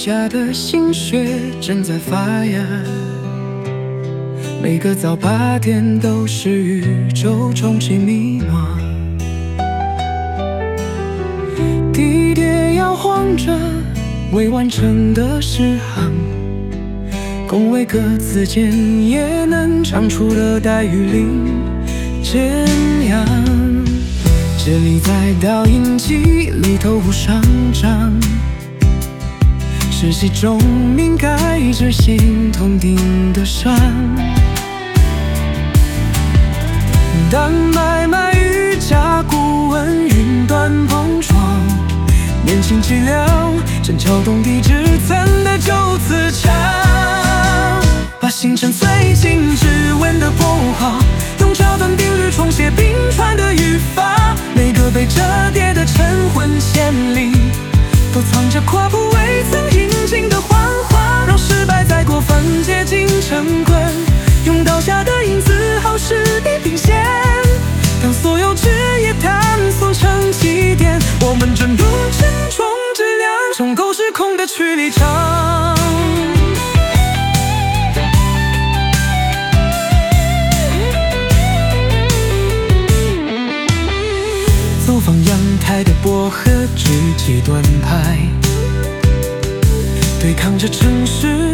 下的心血正在发芽，每个早8点都是宇宙终极密码。地铁摇晃着未完成的诗行，恭维歌词间也能唱出的带雨林剪阳。这里在倒影机里头无上涨，是谁钟鸣盖着心头顶的伤。当买卖与甲骨文云端碰撞，年轻气量正撬动地质层的旧磁墙，把星辰最精致文的破画，用桥段定律重写冰川的语法。每个被折叠的晨昏线里，都藏着跨步未曾引进的幻化，让失败再过分接近成棍，用刀下的影子好使地平线。当所有枝叶探索成起点，我们转入沉重质量，重构时空的距离长。走访阳台的薄荷枝几段拍，对抗着城市